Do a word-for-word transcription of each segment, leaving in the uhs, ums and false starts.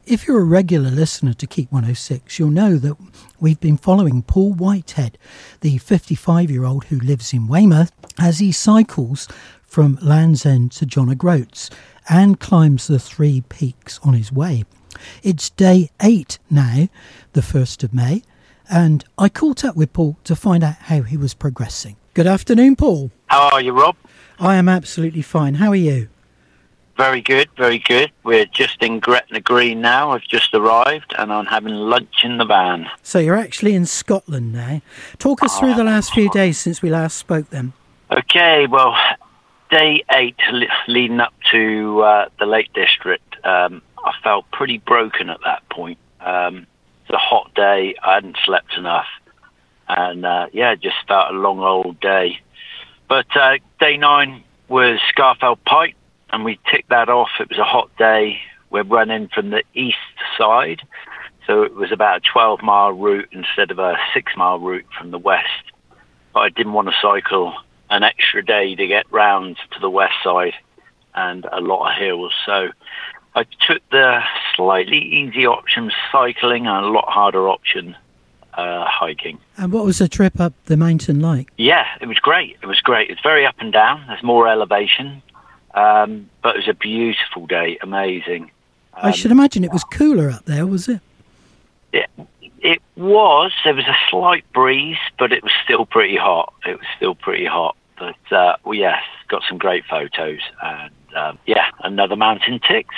If you're a regular listener to Keep one oh six, you'll know that we've been following Paul Whitehead, the fifty-five-year-old who lives in Weymouth, as he cycles from Land's End to John O'Groats and climbs the three peaks on his way. It's day eight now, the first of May, and I caught up with Paul to find out how he was progressing. Good afternoon, Paul. How are you, Rob? I am absolutely fine. How are you? Very good, very good. We're just in Gretna Green now. I've just arrived and I'm having lunch in the van. So you're actually in Scotland now. Talk us through the last few days since we last spoke then. Okay, well, day eight le- leading up to uh, the Lake District, um, I felt pretty broken at that point. Um, it's a hot day. I hadn't slept enough. And, uh, yeah, just felt a long old day. But uh, day nine was Scafell Pike. And we ticked that off. It was a hot day. We're running from the east side. So it was about a twelve-mile route instead of a six-mile route from the west. But I didn't want to cycle an extra day to get round to the west side and a lot of hills. So I took the slightly easy option cycling and a lot harder option uh, hiking. And what was the trip up the mountain like? Yeah, it was great. It was great. It's very up and down. There's more elevation. Um, but it was a beautiful day, amazing. Um, I should imagine it was cooler up there, was it? It, it was. There was a slight breeze, but it was still pretty hot. It was still pretty hot. But, uh, well, yes, got some great photos. And, um, yeah, another mountain ticked.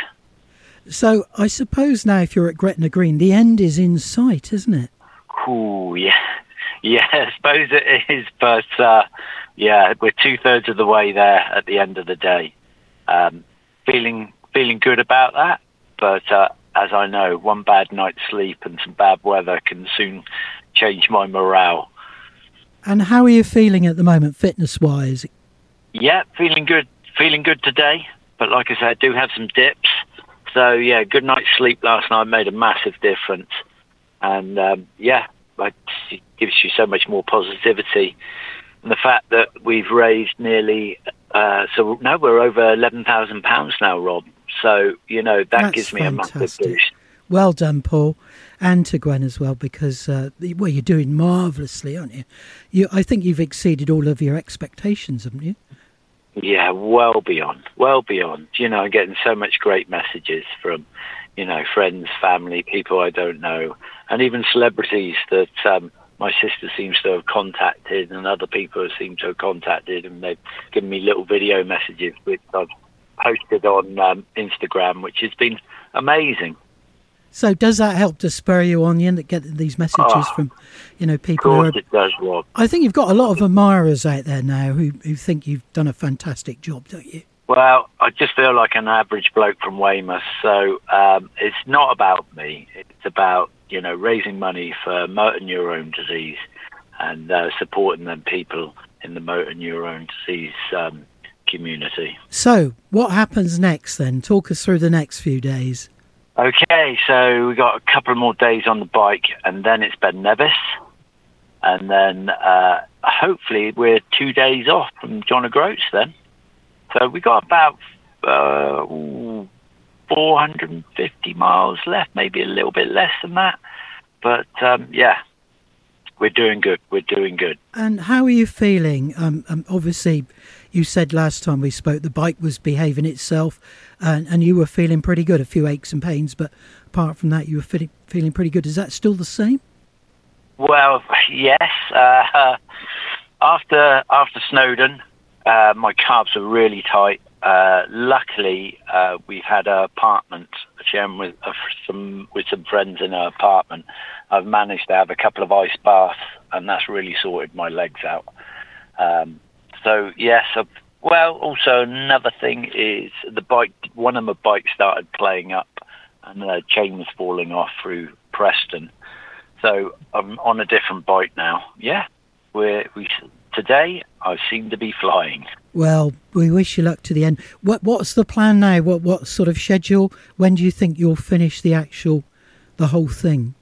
So I suppose now if you're at Gretna Green, the end is in sight, isn't it? Ooh, yeah. Yeah, I suppose it is. But, uh, yeah, we're two-thirds of the way there at the end of the day. Um, feeling feeling good about that, but uh, as I know, one bad night's sleep and some bad weather can soon change my morale. And how are you feeling at the moment, fitness-wise? Yeah, feeling good. Feeling good today, but like I said, I do have some dips. So yeah, good night's sleep last night made a massive difference, and um, yeah, it gives you so much more positivity. And the fact that we've raised nearly, uh, so now we're over eleven thousand pounds now, Rob. So, you know, that That's gives me fantastic. a massive boost. Well done, Paul, and to Gwen as well, because, uh, well, you're doing marvellously, aren't you? you? I think you've exceeded all of your expectations, haven't you? Yeah, well beyond, well beyond. You know, I'm getting so much great messages from, you know, friends, family, people I don't know, and even celebrities that um, my sister seems to have contacted and other people seem to have contacted, and they've given me little video messages which I've posted on um, Instagram, which has been amazing. So does that help to spur you on? You end up getting these messages Oh, from, you know, people Of who course are... it does, Rob. I think you've got a lot of admirers out there now who, who think you've done a fantastic job, don't you? Well, I just feel like an average bloke from Weymouth, so um, it's not about me. It's about, you know, raising money for motor neurone disease and uh, supporting them people in the motor neurone disease um, community. So, what happens next then? Talk us through the next few days. Okay, so we got a couple more days on the bike, and then it's Ben Nevis, and then uh, hopefully we're two days off from John O'Groats then. So we got about uh, ooh, four hundred fifty miles left, maybe a little bit less than that. But um, yeah, we're doing good. We're doing good. And how are you feeling? Um, um, obviously, you said last time we spoke the bike was behaving itself, and, and you were feeling pretty good. A few aches and pains, but apart from that, you were feeling feeling pretty good. Is that still the same? Well, yes. Uh, after after Snowdon, uh, my calves are really tight. Uh, luckily, uh, we've had an apartment, sharing with uh, some with some friends in an apartment. I've managed to have a couple of ice baths, and that's really sorted my legs out. Um, so yes, I've, well, also another thing is the bike. One of my bikes started playing up, and the chain was falling off through Preston. So I'm on a different bike now. Yeah, we're we today. I seem to be flying. Well, we wish you luck to the end. What What's the plan now? What What sort of schedule? When do you think you'll finish the actual, the whole thing?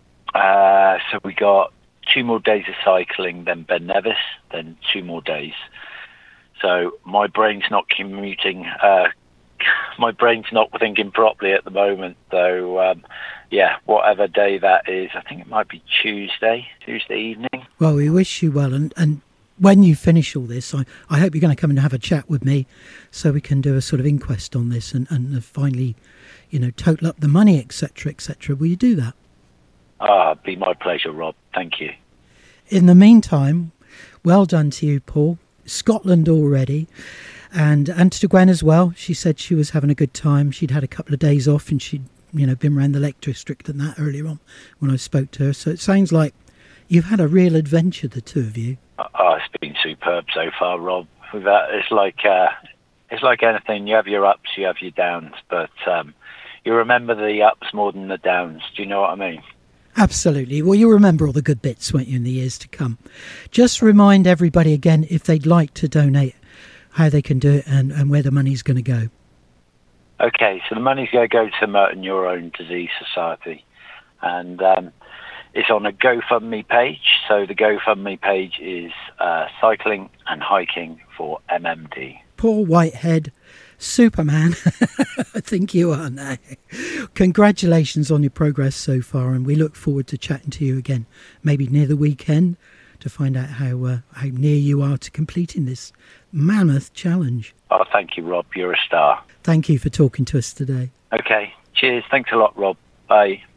Uh, so we got two more days of cycling, then Ben Nevis, then two more days. So my brain's not commuting, uh, my brain's not thinking properly at the moment. So, um, yeah, whatever day that is, I think it might be Tuesday, Tuesday evening. Well, we wish you well, and, and when you finish all this, I, I hope you're going to come and have a chat with me so we can do a sort of inquest on this and, and finally, you know, total up the money, et cetera, et cetera. Will you do that? Ah, it'd be my pleasure, Rob. Thank you. In the meantime, well done to you, Paul. Scotland already. And, and to Gwen as well. She said she was having a good time. She'd had a couple of days off and she'd, you know, been around the Lake District and that earlier on when I spoke to her. So it sounds like you've had a real adventure, the two of you. Oh, it's been superb so far, Rob. We've had, it's like uh, it's like anything. You have your ups, you have your downs, but um, you remember the ups more than the downs. Do you know what I mean? Absolutely. Well, you'll remember all the good bits, won't you, in the years to come. Just remind everybody again, if they'd like to donate, how they can do it and, and where the money's going to go. Okay, so the money's going to go to the Motor Neurone Disease Society. And um, it's on a GoFundMe page. So the GoFundMe page is uh, Cycling and Hiking for M M D. Paul Whitehead, Superman, I think you are now. Congratulations on your progress so far, and we look forward to chatting to you again, maybe near the weekend, to find out how uh, how near you are to completing this mammoth challenge. Oh, thank you, Rob. You're a star. Thank you for talking to us today. Okay. Cheers. Thanks a lot, Rob. Bye.